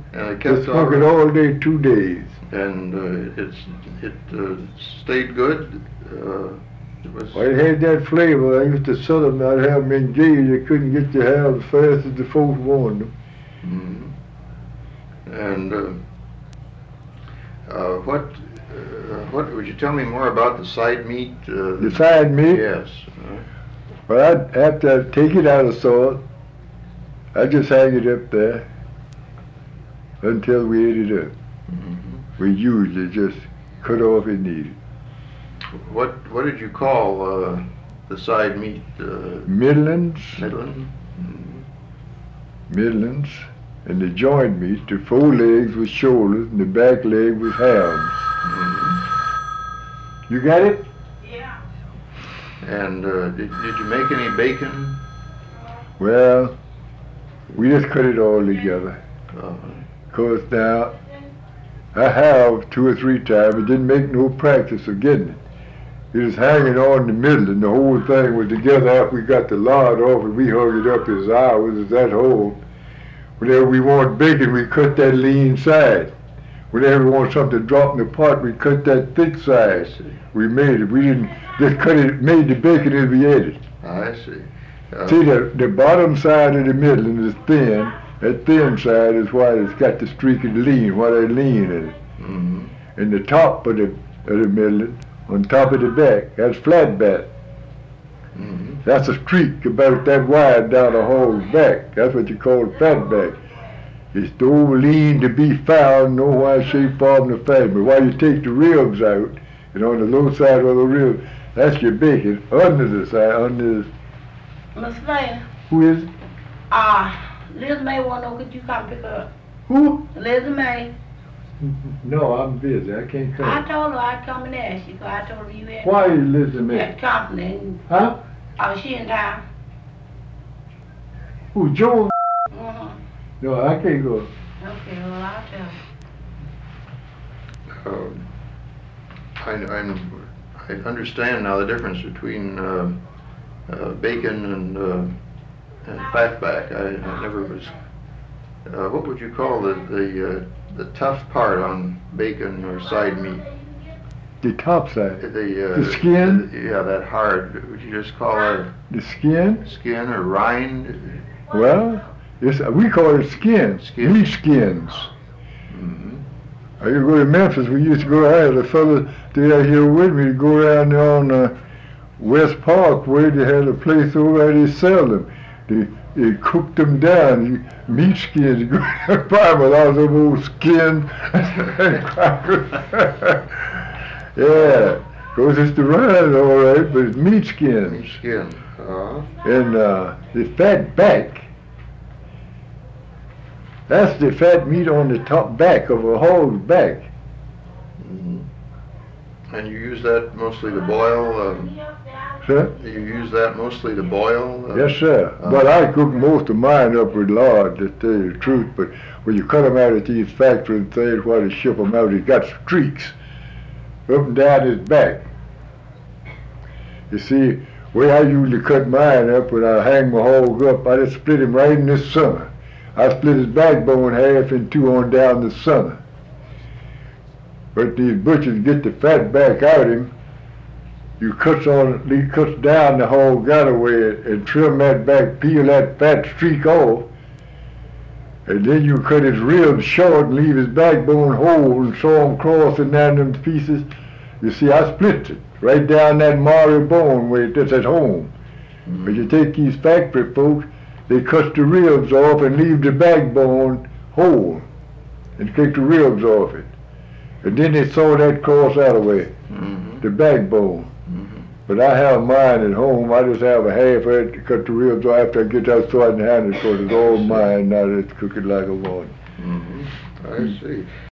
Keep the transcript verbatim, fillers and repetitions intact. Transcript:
And it Just kept all smoke it right. all day, two days. And uh, it's it uh, stayed good. Uh, it was. Well, it had that flavor. I used to sell them. I'd have them in jail. They couldn't get the hair as fast as the folks wanted them. Mm-hmm. And uh, uh, what uh, what would you tell me more about the side meat? Uh, The side meat? Yes. Uh, Well, I'd have to take it out of salt. I'd just hang it up there until we ate it up. mm-hmm. We usually just cut off and eat it. What what did you call uh, the side meat? Uh, Midlands, Midland. Mm-hmm. Midlands, and the joint meat, the forelegs with shoulders and the back leg with hams. Mm-hmm. You got it? Yeah. And uh, did did you make any bacon? Well, we just cut it all together. Uh, Cause now, I have two or three times, but didn't make no practice of getting it. It was hanging on the middle, and the whole thing was together. After we got the lard off, and we hung it up as ours, as that whole. Whenever we want bacon, we cut that lean side. Whenever we want something to drop in the pot, we cut that thick side. We made it. We didn't just cut it, made the bacon as we ate it. I see. Uh, See, the, the bottom side of the middle is thin. That thin side is why it's got the streak of lean, why they lean in it. mm-hmm. And the top of the, of the middle, on top of the back, that's flat back. Mm-hmm. That's a streak about that wide down the whole back. That's what you call fat back. It's no lean to be found, no way, shape, form, or fashion. But while you take the ribs out, and on the low side of the rib, that's your bacon. Under the side, under the, Miss May, who is it? uh, Liz May wanna know, could you come pick her up? Who? Liz May, No, I'm busy. I can't I come. told her I'd come and ask you, 'cause I told her you had. Why are you listening to me? Had company, and, Huh? uh, she in town. Who, Joe? Uh-huh. No, I can't go. Okay, well, I'll tell her. Um, I, I'm, I understand now the difference between uh, uh, bacon and, uh, and fatback. I, I never was. Uh, what would you call the the uh, the tough part on bacon or side meat? The top side. The, uh, The skin? the- yeah, that hard. Would you just call that The skin? skin or rind? Well, it's, we call it skin. Skin. Meat skins. Mm-hmm. I used to go to Memphis. We used to go out. The fellow there here with me to go around there on uh, West Parkway. They had a place over there. They sell them. They, they cooked them down. You, meat skins. You go and buy them with all those old skins and crackers. Yeah, because it's the rind all right, but it's meat skins. Skin. Uh, And uh, the fat back, that's the fat meat on the top back of a hog's back. mm-hmm. And you use that mostly to boil. Um, Sir? you use that mostly to boil. Uh, Yes, sir. Uh, But I cook most of mine up with lard, to tell you the truth. But when you cut them out at these factories and things, while they ship them out, he got streaks up and down his back. You see, the way I usually cut mine up when I hang my hog up, I just split him right in the center. I split his backbone half in two on down the center. But these butchers get the fat back out of him. You cuts on, he cuts down the whole gutaway and trim that back, peel that fat streak off. And then you cut his ribs short and leave his backbone whole and saw him crossing down them pieces. You see, I split it right down that marrow bone where it's at home. mm-hmm. But you take these factory folks, they cut the ribs off and leave the backbone whole and take the ribs off it. And then they saw that cross out of the way, Mm-hmm. the backbone. Mm-hmm. But I have mine at home. I just have a half of it to cut the ribs off after I get that so I can handle it because it's all mine now. Let's cook it like I want. Mm-hmm. I see.